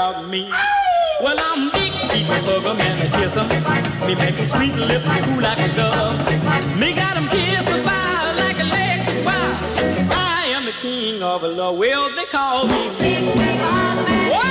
about me. Well, I'm big, cheap, and hug 'em and I kiss 'em. Me make 'em sweet lips cool like a dove. Me got 'em kiss a bar like a electric bar. I am the king of love. Well, they call me Big Cheap on the man.